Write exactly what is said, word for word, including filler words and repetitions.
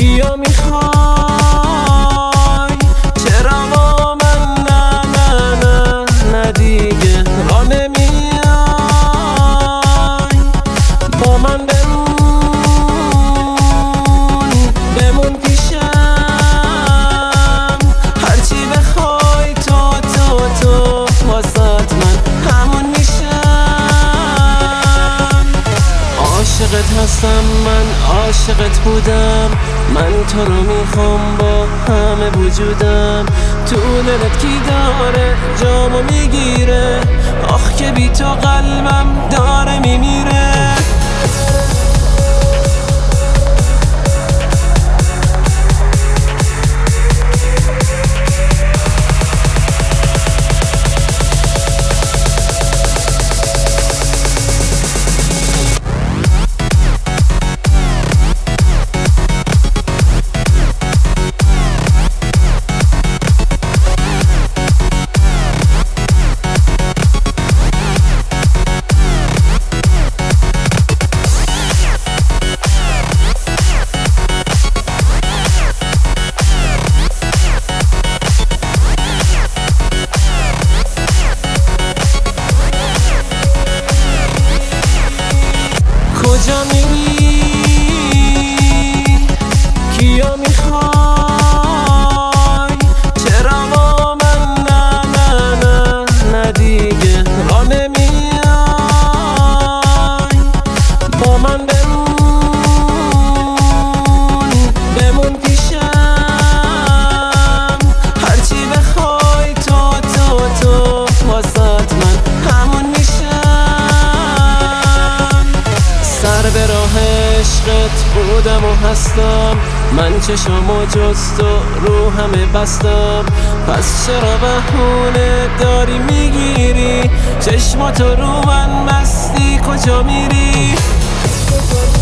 کیا میخوای؟ چرا با من نه نه نه نه دیگه را نمیای؟ با من بمون بمون پیشم، هرچی بخوای تو تو تو واسات من همون میشم. عاشقت هستم من، عاشقت بودم من، تو رو میخوام با همه وجودم. تو دلت کی داره جامو میگیره؟ آخ که بی تو قلبم داره میمیره. کجا میری؟ کیا میخوای؟ چرا با من نه نه نه نه دیگه را نمیای؟ با من بمون بمون پیشم، هرچی بخوای تو تو تو واسات من همون میشم. سر به راه عشقت بودم و هستم من، چشمو جز تو رو همه بستم. پس چرا بهونه داری میگیری؟ چشماتو رو من بستی کجا میری؟